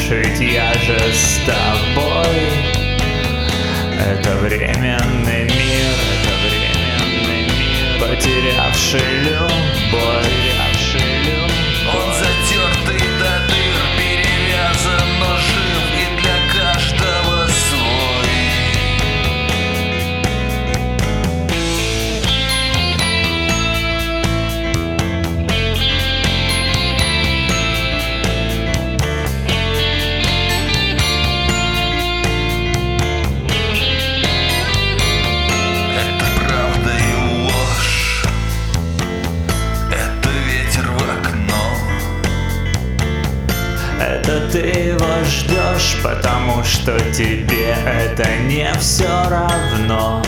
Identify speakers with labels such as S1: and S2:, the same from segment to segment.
S1: ведь я же с тобой. Это временный мир, потерявший любовь.
S2: Он затертый до дыр, перевязан, но жив, и для каждого свой. Это правда и ложь, это ветер в окно.
S1: Это ты его ждешь, потому что тебе это не все равно.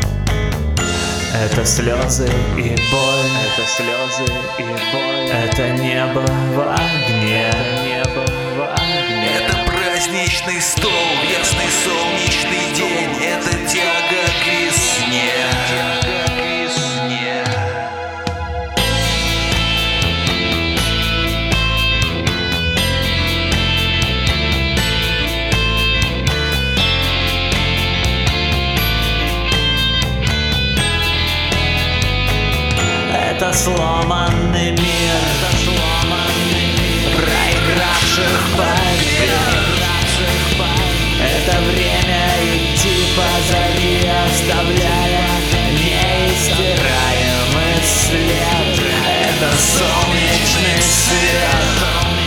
S1: Это слезы и боль, это небо в огне,
S2: Это праздничный стол, ясный солнечный день, это тяга к весне.
S1: это сломанный мир, проигравших побед. Это время идти по зари, оставляя неистираемый след. Это солнечный свет.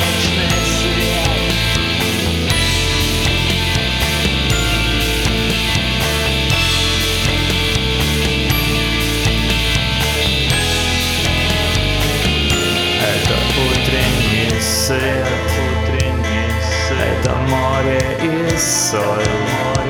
S1: Это утренний свет, это море и соль.